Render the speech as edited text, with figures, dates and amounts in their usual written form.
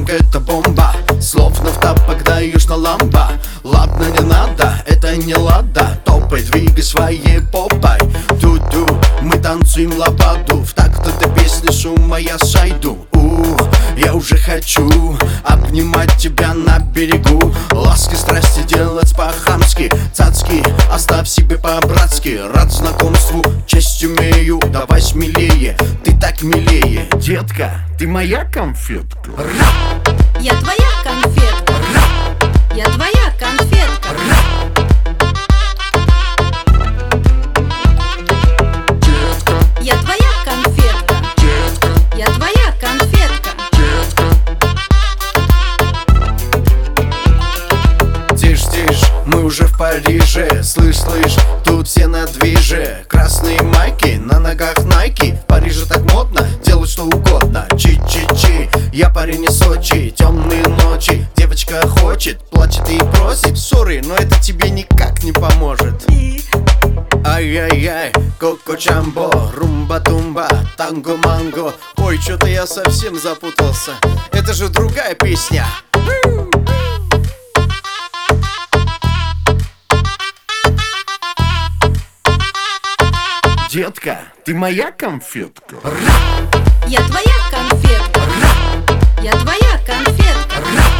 Девчонка, это бомба, словно в тапок даешь на ламба. Ладно, не надо, это не лада. Топай, двигай своей попой. Ду-ду, мы танцуем лободу. В такт этой песни с ума я сойду. Я уже хочу обнимать тебя на берегу. Ласки, страсти делать по-хамски. Цацки оставь себе по-братски. Рад знакомству, честь умею. Давай смелее, ты так милее. Детка, ты моя конфетка. Я твоя конфетка. Я твоя конфетка. Я твоя конфетка. Я твоя конфетка. Тише, тише, мы уже в Париже. Слышь, слышь, тут все на движе. Красные майки, на ногах найки. В Париже так модно, делать что угодно. Чи-чи-чи, я парень из Сочи. Темные ночи, девочка хочет, плачет и просит. Сори, но это тебе никак не поможет. Ай-яй-яй, коко-чамбо, румба-тумба, танго-манго. Ой, что-то я совсем запутался. Это же другая песня. Детка, ты моя конфетка. Я твоя конфетка. Я твоя конфетка.